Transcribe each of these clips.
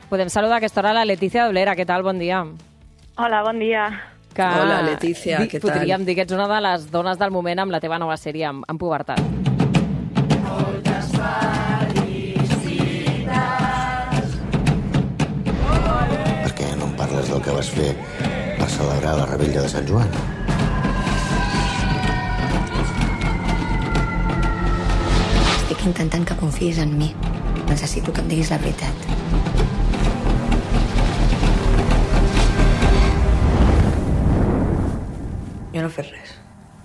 Podem saludar a aquesta hora la Letícia Dolera. Què tal? Bon dia. Hola, bon dia. Hola, Letícia, què tal? Podríem dir que ets una de les dones del moment amb la teva nova sèrie, en pubertat. Moltes felicitats. Per què no em parles del que vas fer per celebrar la rebella de Sant Joan? Estic intentant que confiïs en mi. Necessito que em diguis la veritat. Jo no he fet res.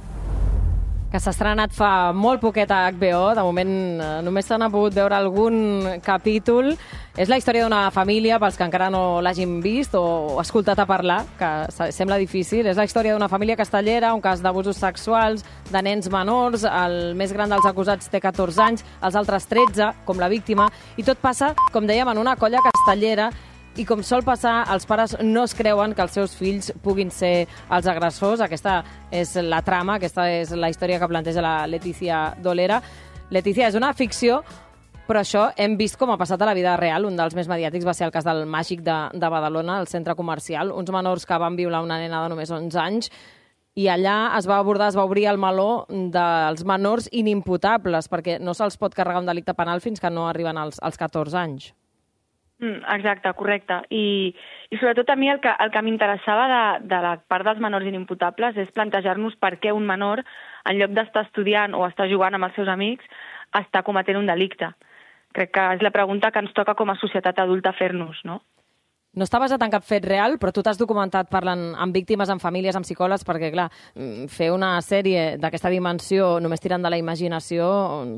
Que s'ha estrenat fa molt poquet a HBO. De moment només se n'ha pogut veure algun capítol. És la història d'una família, pels que encara no l'hagin vist o escoltat a parlar, que sembla difícil. És la història d'una família castellera, un cas d'abusos sexuals de nens menors. El més gran dels acusats té 14 anys, els altres 13, com la víctima. I tot passa, com dèiem, en una colla castellera. I com sol passar, els pares no es creuen que els seus fills puguin ser els agressors. Aquesta és la trama, aquesta és la història que planteja la Letícia Dolera. Letícia, és una ficció, però això hem vist com ha passat a la vida real. Un dels més mediàtics va ser el cas del Màgic de Badalona, el centre comercial. Uns menors que van viure una nena de només 11 anys i allà es va obrir el meló dels menors inimputables, perquè no se'ls pot carregar un delicte penal fins que no arriben als 14 anys. Exacte, correcte. I sobretot a mi el que m'interessava de la part dels menors inimputables és plantejar-nos per què un menor, en lloc d'estar estudiant o estar jugant amb els seus amics, està cometent un delicte. Crec que és la pregunta que ens toca com a societat adulta fer-nos, no? No està basat en cap fet real, però tu t'has documentat parlant amb víctimes, amb famílies, amb psicòlegs, perquè, clar, fer una sèrie d'aquesta dimensió només tirant de la imaginació,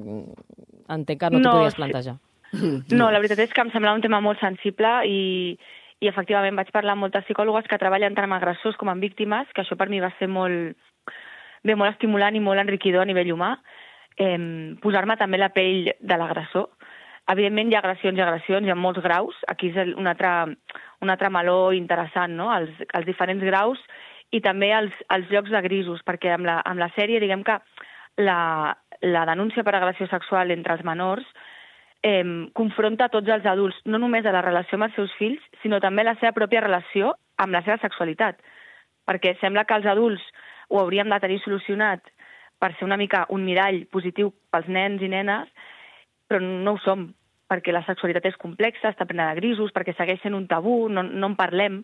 entenc que no t'ho podies plantejar. No, la veritat és que em semblava un tema molt sensible i efectivament vaig parlar amb moltes psicòlogues que treballen tant amb agressors com amb víctimes, que això per mi va ser molt estimulant i molt enriquidor a nivell humà. Posar-me també la pell de l'agressor. Evidentment hi ha agressions i agressions, hi ha molts graus. Aquí és un altre meló interessant, no? Els diferents graus i també els llocs de grisos, perquè amb la sèrie diguem que la denúncia per agressió sexual entre els menors confronta tots els adults, no només a la relació amb els seus fills, sinó també a la seva pròpia relació amb la seva sexualitat. Perquè sembla que els adults ho hauríem de tenir solucionat per ser una mica un mirall positiu pels nens i nenes, però no ho som, perquè la sexualitat és complexa, està plena de grisos, perquè segueix sent un tabú, no en parlem.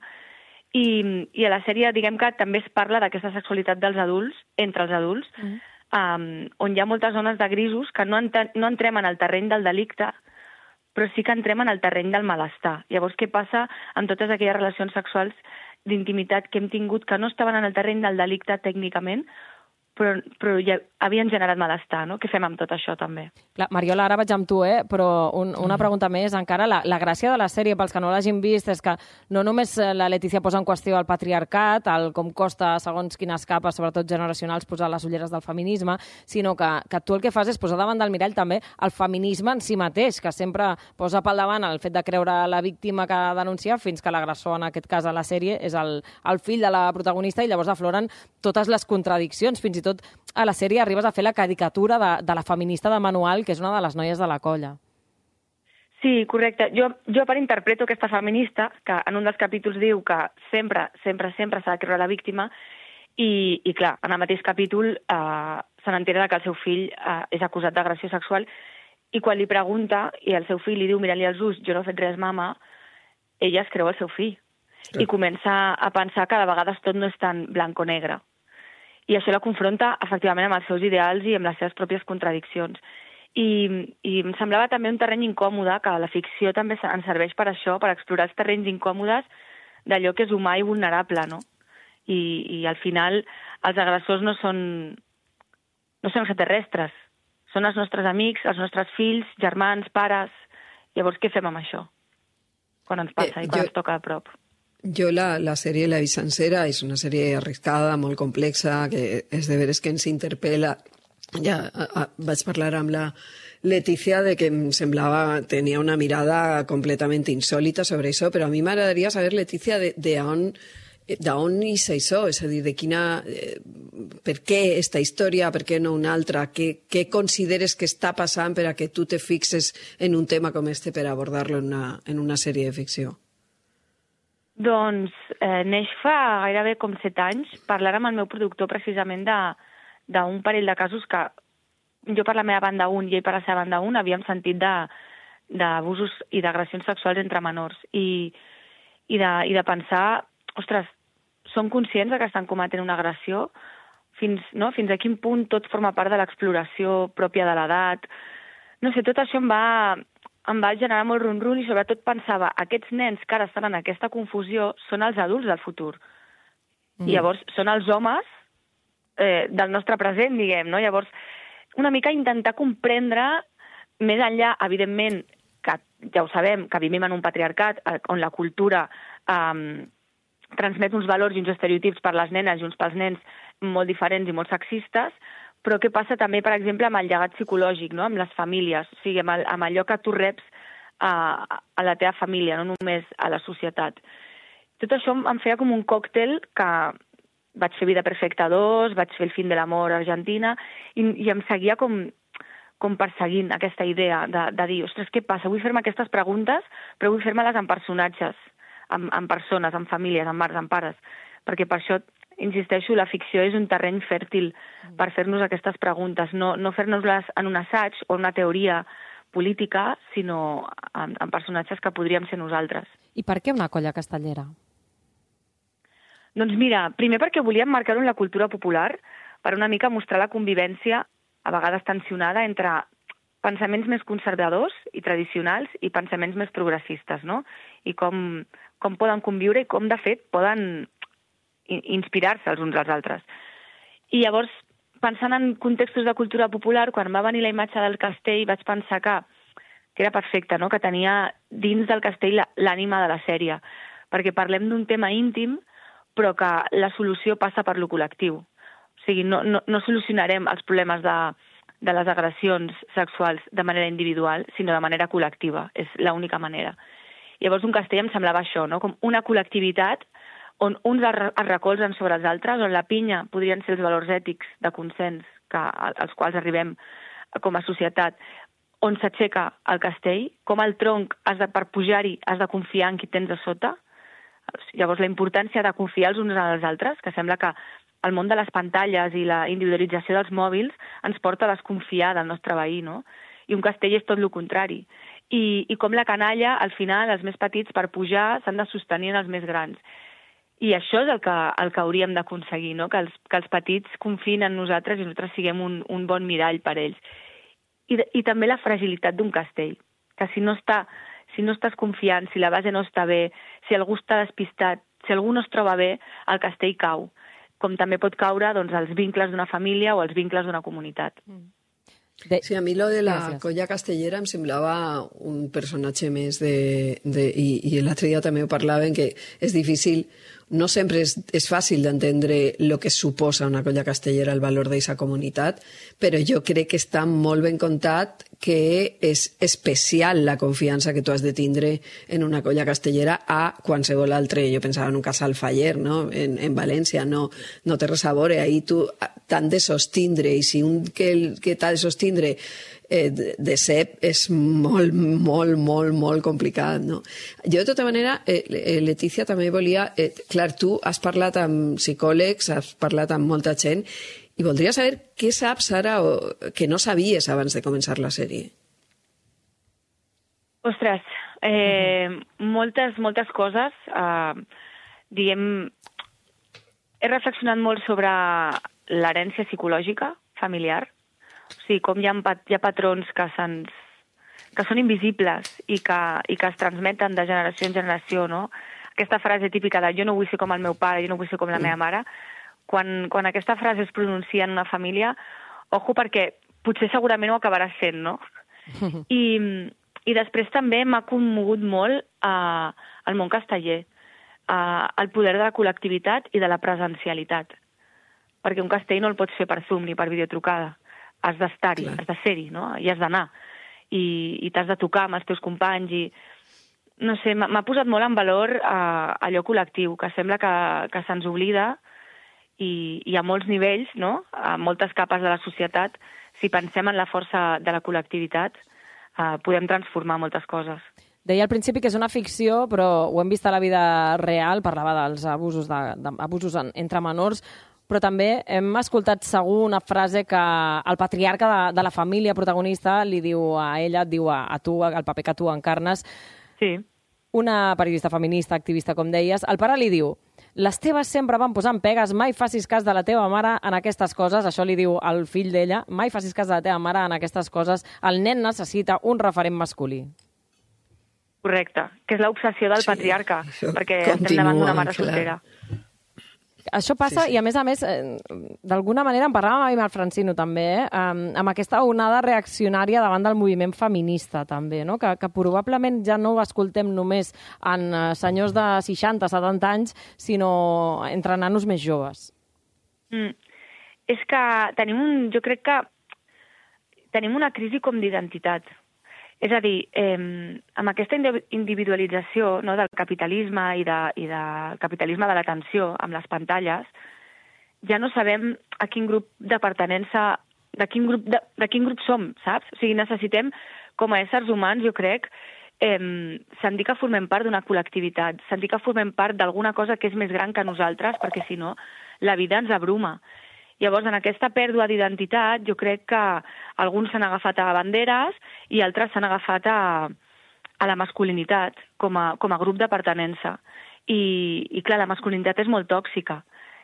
I a la sèrie diguem que també es parla d'aquesta sexualitat dels adults, entre els adults, on hi ha moltes zones de grisos que no entrem en el terreny del delicte, però sí que entrem en el terreny del malestar. Llavors, què passa amb totes aquelles relacions sexuals d'intimitat que hem tingut que no estaven en el terreny del delicte tècnicament, però ja havien generat malestar, no? Què fem amb tot això, també? Clar, Mariola, ara vaig amb tu, però una pregunta més encara. La gràcia de la sèrie, pels que no l'hagin vist, és que no només la Letícia posa en qüestió el patriarcat, com costa, segons quines capes, sobretot generacionals, posar les ulleres del feminisme, sinó que tu el que fas és posar davant del mirall també el feminisme en si mateix, que sempre posa pel davant el fet de creure la víctima que denuncia, fins que l'agressor, en aquest cas a la sèrie, és el fill de la protagonista, i llavors afloren totes les contradiccions. Fins i tot a la sèrie arribes a fer la caricatura de la feminista de manual, que és una de les noies de la colla. Sí, correcte. Jo interpreto aquesta feminista, que en un dels capítols diu que sempre s'ha de creure la víctima, i clar, en el mateix capítol se n'entera que el seu fill és acusat d'agressió sexual, i quan li pregunta, i el seu fill li diu, mira-li els ulls, jo no he fet res, mama, ella es creu el seu fill. Sí. I comença a pensar que de vegades tot no és tan blanc o negre. I això la confronta, efectivament, amb els seus ideals i amb les seves pròpies contradiccions. I em semblava també un terreny incòmode, que la ficció també ens serveix per això, per explorar els terrenys incòmodes d'allò que és humà i vulnerable, no? I al final els agressors no són extraterrestres, són els nostres amics, els nostres fills, germans, pares. Llavors, què fem amb això? Quan ens passa i quan ens toca a prop. Jo la sèrie la he vist sencera, és una sèrie arriscada, molt complexa, que és de veres que ens interpel·la. Ja vaig parlar amb la Letícia de que em semblava, tenia una mirada completament insòlita sobre això, però a mi m'agradaria saber, Letícia, de on d'on és això? És a dir, per què esta història, per què no una altra? Què consideres que està passant per a que tu te fixes en un tema com este per abordar-lo en una sèrie de ficció? Doncs neix fa gairebé com 7 anys, parlar amb el meu productor precisament d'un parell de casos que jo per la meva banda un i ell per la seva banda un havíem sentit d'abusos i d'agressions sexuals entre menors i de pensar, ostres, som conscients que estan cometent una agressió? Fins a quin punt tot forma part de l'exploració pròpia de l'edat? No sé, tot això em va generar molt run-run i sobretot pensava, aquests nens que ara estan en aquesta confusió són els adults del futur. I llavors són els homes del nostre present, diguem, no? Llavors, una mica intentar comprendre més enllà, evidentment, que ja ho sabem, que vivim en un patriarcat on la cultura transmet uns valors i uns estereotips per les nenes i uns pels nens molt diferents i molt sexistes, però què passa també, per exemple, amb el llegat psicològic, no? Amb les famílies, o sigui, amb allò que tu reps a la teva família, no només a la societat. Tot això em feia com un còctel que vaig fer Vida Perfecta 2, vaig fer El fin de l'amor a Argentina, i em seguia com perseguint aquesta idea de dir, ostres, què passa? Vull fer-me aquestes preguntes, però vull fer-me-les amb personatges, amb persones, amb famílies, amb mares, amb pares, perquè per això, insisteixo, la ficció és un terreny fèrtil per fer-nos aquestes preguntes, no fer-nos-les en un assaig o una teoria política, sinó en personatges que podríem ser nosaltres. I per què una colla castellera? Doncs mira, primer perquè volíem marcar-ho en la cultura popular, per una mica mostrar la convivència, a vegades tensionada, entre pensaments més conservadors i tradicionals i pensaments més progressistes, no? I com poden conviure i com, de fet, poden inspirar-se els uns als altres. I llavors, pensant en contextos de cultura popular, quan va venir la imatge del castell, vaig pensar que era perfecte, no? Que tenia dins del castell l'ànima de la sèrie, perquè parlem d'un tema íntim, però que la solució passa per lo col·lectiu. O sigui, no solucionarem els problemes de les agressions sexuals de manera individual, sinó de manera col·lectiva. És l'única manera. Llavors, un castell em semblava això, no? Com una col·lectivitat on uns es recolzen sobre els altres, on la pinya podrien ser els valors ètics de consens als quals arribem com a societat, on s'aixeca el castell, com el tronc, per pujar-hi, has de confiar en qui tens a sota. Llavors, la importància de confiar els uns en els altres, que sembla que el món de les pantalles i la individualització dels mòbils ens porta a desconfiar del nostre veí, no? I un castell és tot el contrari. I com la canalla, al final, els més petits, per pujar, s'han de sostenir en els més grans. I això és el que hauríem d'aconseguir, no? Que els petits confiïn en nosaltres i nosaltres siguem un bon mirall per ells. I també la fragilitat d'un castell, que si no estàs confiant, si la base no està bé, si algú està despistat, si algú no es troba bé, el castell cau. Com també pot caure els vincles d'una família o els vincles d'una comunitat. Sí, a mi lo de la colla castellera em semblava un personatge més i l'altre dia també ho parlaven, que és difícil, no sempre és fàcil d'entendre el que suposa una colla castellera, el valor d'aquesta comunitat, però jo crec que està molt ben contat que és especial la confiança que tu has de tindre en una colla castellera a qualsevol altre. Jo pensava en un casal faller, no? En València, no té res a veure, ahí tu t'han de sostindre, i si un que t'ha de sostindre de cep és molt, molt, molt, molt complicat, no? Jo, de tota manera, Letícia, també volia... clar, tu has parlat amb psicòlegs, has parlat amb molta gent, i voldria saber què saps ara que no sabies abans de començar la sèrie. Ostres, moltes coses. Diguem, he reflexionat molt sobre l'herència psicològica familiar. O sigui, com hi ha patrons que són invisibles i que es transmeten de generació en generació, no? Aquesta frase típica de jo no vull ser com el meu pare, jo no vull ser com la meva mare, quan aquesta frase es pronuncia en una família, ojo, perquè potser segurament ho acabaràs sent, no? I després també m'ha commogut molt el món casteller, el poder de la col·lectivitat i de la presencialitat. Perquè un castell no el pots fer per Zoom ni per videotrucada. Has d'estar-hi, has de ser-hi, no? I has d'anar. I t'has de tocar amb els teus companys. no sé, m'ha posat molt en valor allò col·lectiu, que sembla que se'ns oblida i a molts nivells, no? A moltes capes de la societat, si pensem en la força de la col·lectivitat, podem transformar moltes coses. Deia al principi que és una ficció, però ho hem vist a la vida real, parlava dels abusos, abusos entre menors, però també hem escoltat segur una frase que el patriarca de la família protagonista li diu a ella, et diu a tu, al paper que tu encarnes, Sí. una periodista feminista, activista, com deies, el pare li diu: les teves sempre van posant pegues, mai facis cas de la teva mare en aquestes coses. Això li diu al fill d'ella, mai facis cas de la teva mare en aquestes coses. El nen necessita un referent masculí. Correcte, que és l'obsessió del patriarca, perquè estem davant d'una mare soltera. Això passa, i a més, d'alguna manera, en parlàvem amb el Francino també, amb aquesta onada reaccionària davant del moviment feminista també, no? que probablement ja no ho escoltem només en senyors de 60-70 anys, sinó entre nanos més joves. És que jo crec que tenim una crisi com d'identitat. És a dir, amb aquesta individualització, no, del capitalisme i del capitalisme de l'atenció amb les pantalles, ja no sabem a quin grup de pertinença, de quin grup som, saps? O sigui, necessitem, com a éssers humans, jo crec, sentir que formem part d'una col·lectivitat, sentir que formem part d'alguna cosa que és més gran que nosaltres, perquè si no, la vida ens abruma. Llavors, en aquesta pèrdua d'identitat, jo crec que alguns s'han agafat a banderes i altres s'han agafat a la masculinitat com a grup de pertinença. I clar, la masculinitat és molt tòxica.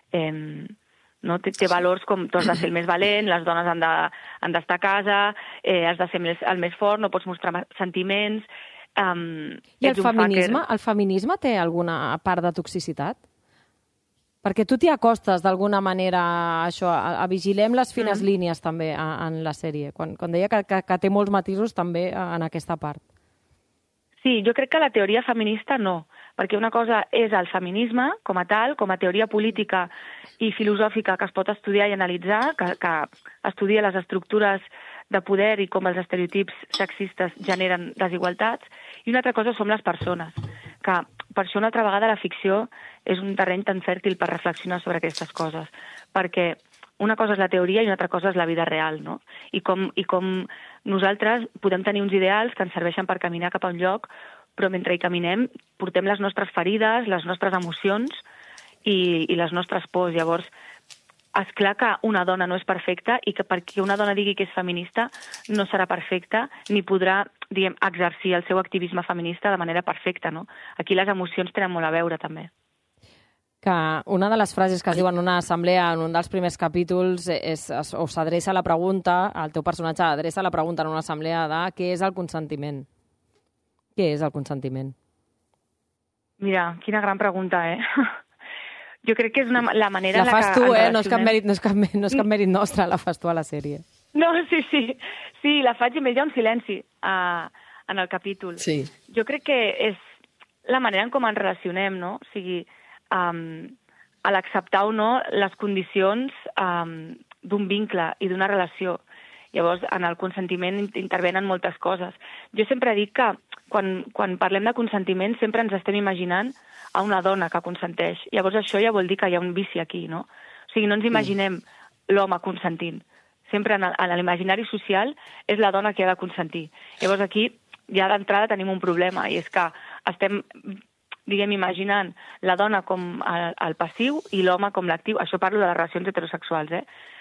No? Té valors com tu has de ser el més valent, les dones han d'estar a casa, has de ser el més fort, no pots mostrar sentiments... I el feminisme té alguna part de toxicitat? Perquè tu t'hi acostes d'alguna manera a vigilem les fines línies també en la sèrie, quan deia que té molts matisos també en aquesta part. Sí, jo crec que la teoria feminista no, perquè una cosa és el feminisme com a tal, com a teoria política i filosòfica que es pot estudiar i analitzar, que estudia les estructures de poder i com els estereotips sexistes generen desigualtats, i una altra cosa són les persones, que per això una altra vegada la ficció és un terreny tan fèrtil per reflexionar sobre aquestes coses, perquè una cosa és la teoria i una altra cosa és la vida real, no? I com nosaltres podem tenir uns ideals que ens serveixen per caminar cap a un lloc, però mentre hi caminem portem les nostres ferides, les nostres emocions i les nostres pors. Llavors, és clar que una dona no és perfecta i que perquè una dona digui que és feminista no serà perfecta ni podrà, diguem, exercir el seu activisme feminista de manera perfecta, no? Aquí les emocions tenen molt a veure, també. Que una de les frases que es diu en una assemblea en un dels primers capítols o s'adreça la pregunta, el teu personatge adreça la pregunta en una assemblea de què és el consentiment. Què és el consentiment? Mira, quina gran pregunta, Jo crec que és la manera... La fas tu, no és cap mèrit nostre, la fas tu a la sèrie. No, sí, la faig i hi ha un silenci en el capítol. Sí. Jo crec que és la manera en com ens relacionem, no? O sigui, a l'acceptar o no les condicions d'un vincle i d'una relació. Llavors, en el consentiment intervenen moltes coses. Jo sempre dic que quan parlem de consentiment sempre ens estem imaginant a una dona que consenteix. Llavors això ja vol dir que hi ha un vici aquí, no? O sigui, no ens imaginem l'home consentint. Sempre en l'imaginari social és la dona que ha de consentir. Llavors aquí ja d'entrada tenim un problema i és que estem, diguem, imaginant la dona com el passiu i l'home com l'actiu. Això parlo de les relacions heterosexuals,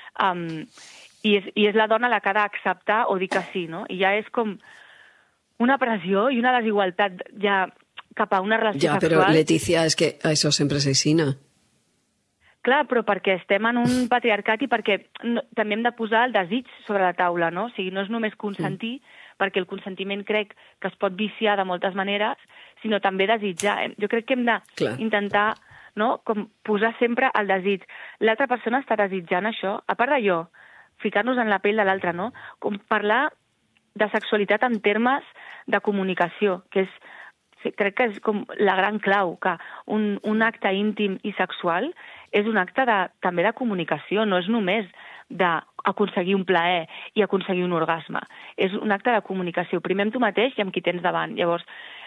I és la dona la que ha d'acceptar o dir que sí, no? I ja és com una pressió i una desigualtat ja cap a una relació sexual. Ja, però Letícia, és que això sempre s'aixina. Clar, però perquè estem en un patriarcat i perquè també hem de posar el desig sobre la taula, no? O sigui, no és només consentir, perquè el consentiment crec que es pot viciar de moltes maneres, sinó també desitjar. Jo crec que hem d'intentar, no?, com posar sempre el desig. L'altra persona està desitjant això, a part d'allò, ficar-nos en la pell de l'altre, no? Com parlar de sexualitat en termes de comunicació, que crec que és com la gran clau, que un acte íntim i sexual és un acte també de comunicació, no és només d'aconseguir un plaer i aconseguir un orgasme. És un acte de comunicació, primer amb tu mateix i amb qui tens davant. Llavors,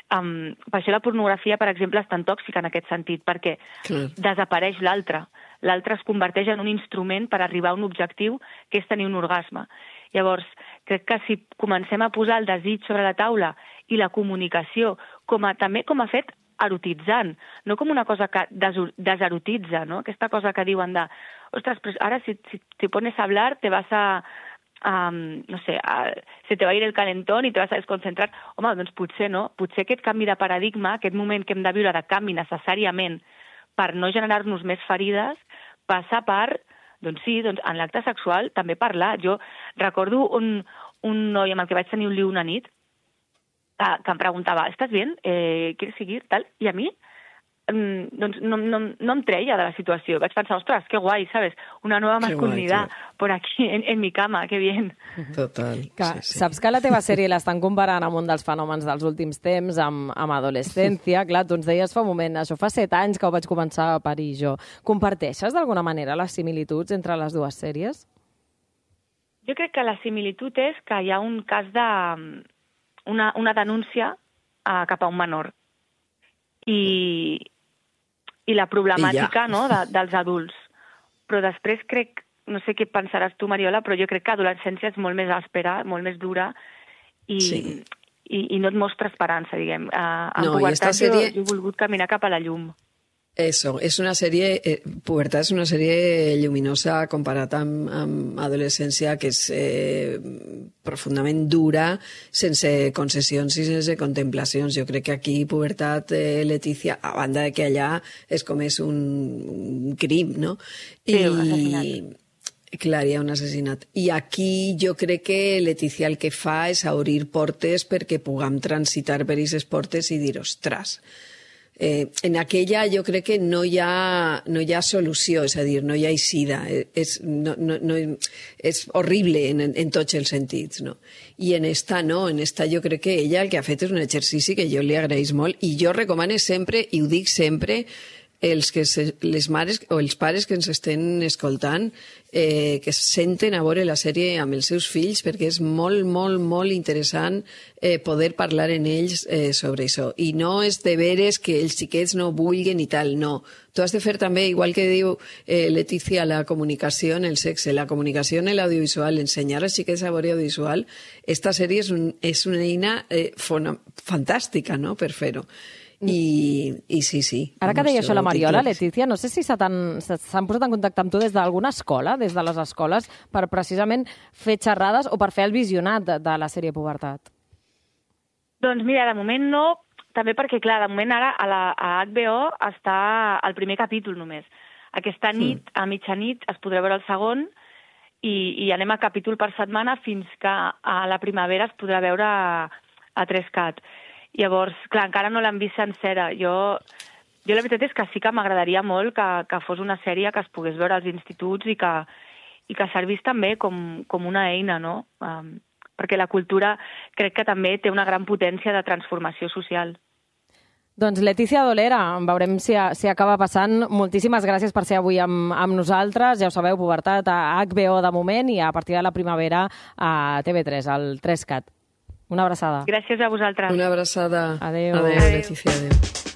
Per això la pornografia, per exemple, és tan tòxica en aquest sentit, perquè desapareix l'altre. L'altre es converteix en un instrument per arribar a un objectiu, que és tenir un orgasme. Llavors, crec que si comencem a posar el desig sobre la taula i la comunicació també com a fet erotitzant, no com una cosa que deserotitza, no? Aquesta cosa que diuen de, ostres, però ara si te pones a hablar te vas a no sé, se te va a ir el calentón i te vas a desconcentrar. Home, doncs potser no. Potser aquest canvi de paradigma, aquest moment que hem de viure de canvi necessàriament per no generar-nos més ferides, passa per, doncs sí, en l'acte sexual també parlar. Jo recordo un noi amb el que vaig tenir un liu una nit que em preguntava, ¿estás bien? ¿Quieres seguir? Tal. I a mi doncs no em treia de la situació. Vaig pensar, ostres, que guai, ¿sabes? Una nueva masculinidad por aquí, en mi cama, que bien. Total. Sí. Saps que la teva sèrie l'estan comparant amb un dels fenòmens dels últims temps, amb adolescència. Clar, tu ens deies fa un moment, això fa 7 anys que ho vaig començar a parir jo. Comparteixes d'alguna manera les similituds entre les dues sèries? Jo crec que la similitud és que hi ha un cas de una denúncia cap a un menor. I la problemàtica dels adults. Però després crec, no sé què pensaràs tu, Mariola, però jo crec que l'adolescència és molt més àspera, molt més dura i no et mostra esperança, diguem. En pubertat jo he volgut caminar cap a la llum. Eso, és una sèrie, Pubertat és una sèrie lluminosa comparat amb adolescència, que és profundament dura, sense concessions i sense contemplacions. Jo crec que aquí Pubertat, Letícia, a banda de que allà és com és un crim, no? Sí, un assassinat. Clar, hi ha un assassinat. I aquí jo crec que Letícia el que fa és obrir portes perquè puguem transitar per aquestes portes i dir, ostres, en aquella jo crec que no hi ha solució, és a dir, no hi ha eixida, és horrible en tots els sentits, no? I en esta no, en esta jo crec que ella el que ha fet és un exercici que jo li agraeix molt i jo recomano sempre, i ho dic sempre, les mares o els pares que ens estan escoltant, que es senten a veure la sèrie amb els seus fills, perquè és molt, molt, molt interessant poder parlar en ells sobre això. I no és de veres que els xiquets no vulguin i tal, no. Tu has de fer també, igual que diu Letícia, la comunicació en el sexe, la comunicació en l'audiovisual, ensenyar als xiquets a veure audiovisual. Esta sèrie és una eina fantàstica, no?, per fer-ho. I sí. Ara que deia això la Mariola, Letícia, no sé si s'han posat en contacte amb tu des d'alguna escola, des de les escoles, per precisament fer xerrades o per fer el visionat de la sèrie Pubertat. Doncs mira, de moment no, també perquè, clar, de moment ara a HBO està el primer capítol només. Aquesta nit, a mitjanit, es podrà veure el segon i anem a capítol per setmana fins que a la primavera es podrà veure a 3CAT. Llavors, clar, encara no l'han vist sencera. Jo la veritat és que sí que m'agradaria molt que fos una sèrie que es pogués veure als instituts i que servís també com una eina, no? Perquè la cultura crec que també té una gran potència de transformació social. Doncs Letícia Dolera, veurem si acaba passant. Moltíssimes gràcies per ser avui amb nosaltres. Ja ho sabeu, Pubertat a HBO de moment i a partir de la primavera a TV3, al 3CAT. Una abraçada. Gràcies a vosaltres. Una abraçada. Adéu. Adéu, Letícia. Adéu.